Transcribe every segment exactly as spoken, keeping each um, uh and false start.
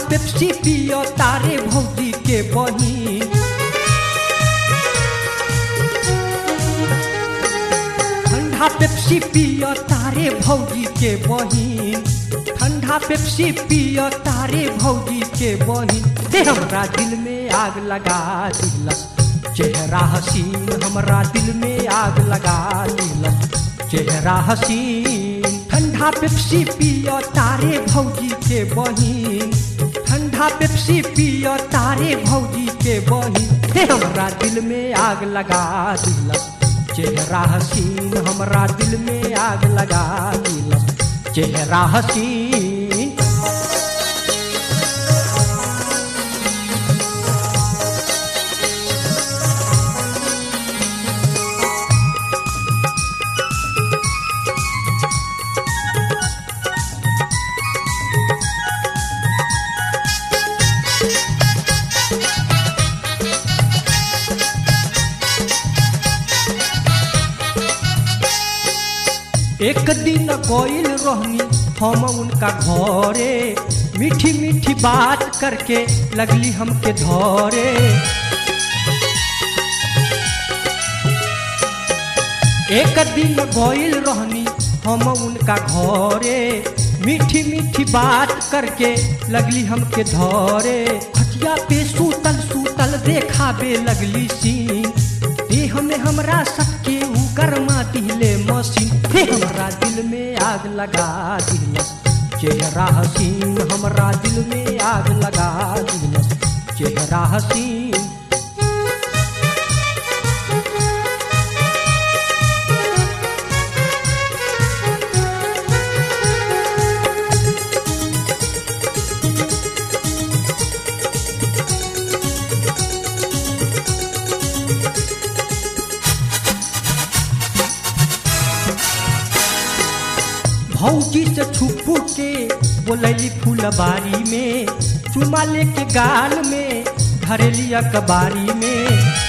Pepsi पियो तारे भौजी के बहिन। ठंडा पेप्सी पियो तारे भौजी के बहिन। ठंडा पेप्सी पियो तारे भौजी के बहिन। ते हमरा दिल में आग लगा दिलस चेहरा हसीन, हमरा दिल में आग लगा दिलस चेहरा हसीन। ठंडा पेप्सी पियो तारे भौजी के बहिन। ठंडा पेप्सी पियो तारे भौजी के बहिन। हे हमरा दिल में आग लगा दिलस चेहरा हसीन, हमरा दिल में आग लगा दिलस चेहरा हसीन। एक दिन गइल रहनी हम उनका घरे, मीठी मीठी बात करके लगली हमके धरे। एक दिन गइल रहनी हम उनका घरे, मीठी मीठी बात करके लगली हमके धरे। खटिया पे सूतल सूतल देखाबे लगली सीन, देह में हमरा सबके उ गरमा दिले मसीन। हे हमरा दिल में आग लगा दिलस चेहरा हसीन, हमरा दिल में आग लगा दिलस चेहरा हसीन। भौजी से छुपू के बोलैली फुलबारी में, चुमा लेके गाल में धरेली अखबारी में।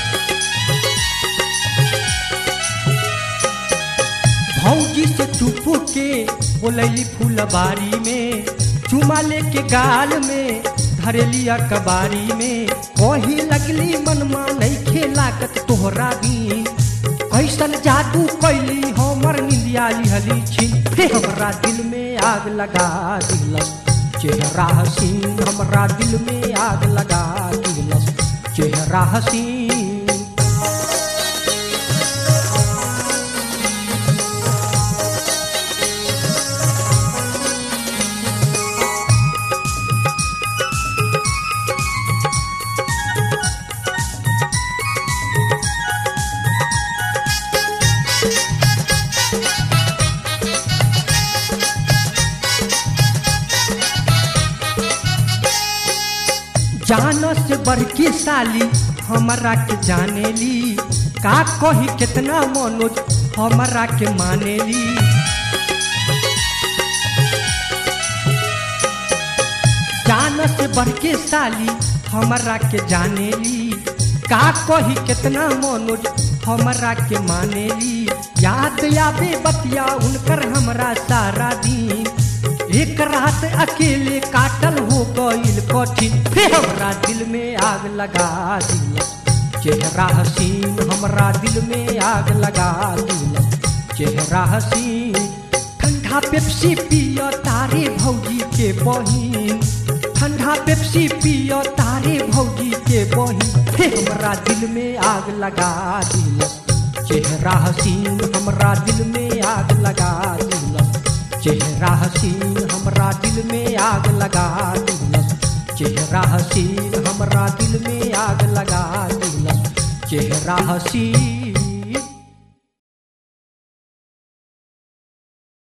भौजी से छुपू के बोलैली फुलबारी में, चुमा लेके गाल में धरेली अखबारी में। वही लगली मनमा नइखे लागत तोहरा बीन, कैसन जादू कैली हमर निंदिया लिहली छीन। हे हमरा दिल में आग लगा दिलस चेहरा हसीन, हमरा दिल में आग लगा दिलस चेहरा हसीन। जानो से बढ़ के साली हमरा के जानेली, का कही कितना मनोज हमरा के मानेली। जानो से बढ़ के साली हमरा के जानेली, का कही कितना मनोज हमरा के मानेली। याद आवे बतिया उनकर हमरा सारा दिन, एक रात अकेले काटल हो गइल कठिन। हे हमरा दिल में आग लगा दिलस चेहरा हसीन, हमरा दिल में आग लगा दिलस चेहरा हसीन। ठंडा पेप्सी पियो तारे भौजी के बहिन। ठंडा पेप्सी पियो तारे भौजी के बहिन। हे हमरा दिल में आग लगा दिलस चेहरा हसीन, हमरा दिल में आग लगा दिलस चेहरा हसीन, हमरा दिल में आग लगा दिलस चेहरा हसीन, हमरा दिल में आग लगा दिलस चेहरा हसीन।